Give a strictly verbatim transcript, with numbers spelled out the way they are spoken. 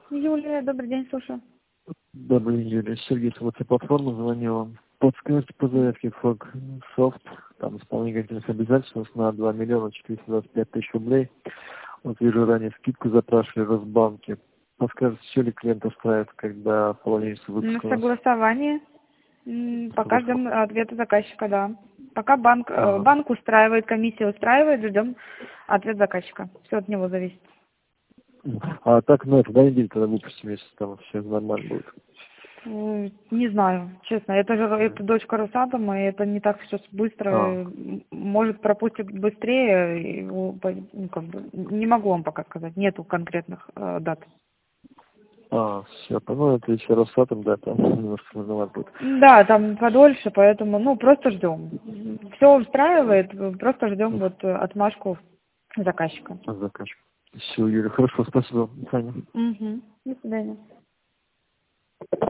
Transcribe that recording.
Юлия, добрый день, слушаю. Добрый день, Юрий. Сергей, с этой платформы звонил вам. Подскажите по заявке Фог Софт, там исполнительных обязательств у нас на два миллиона четыреста двадцать пять тысяч рублей. Вот вижу, ранее скидку запрашивали в Росбанке. Подскажите, все ли клиент устраивает, когда планируется На выпуск у нас? согласование. М, Пока Согласован. ждем ответа заказчика, да. Пока банк, э, Ага. банк устраивает, комиссия устраивает, ждем ответ заказчика. Все от него зависит. А так, ну, это до недели тогда выпустим, если там все нормально будет. М, Не знаю, честно. Это же это дочка Росатома, и это не так все быстро. А, М, Может, пропустит быстрее. и, ну, по- ну, как бы, не могу вам пока сказать. Нету конкретных э, дат. а, все, ну, это если Росатом, да, там немножко сложновато будет. Да, там подольше, поэтому, ну, просто ждем. Все устраивает, просто ждем вот э, отмашку заказчика. Заказчик. Все, Юрий, хорошо, спасибо. До свидания. Угу. До свидания.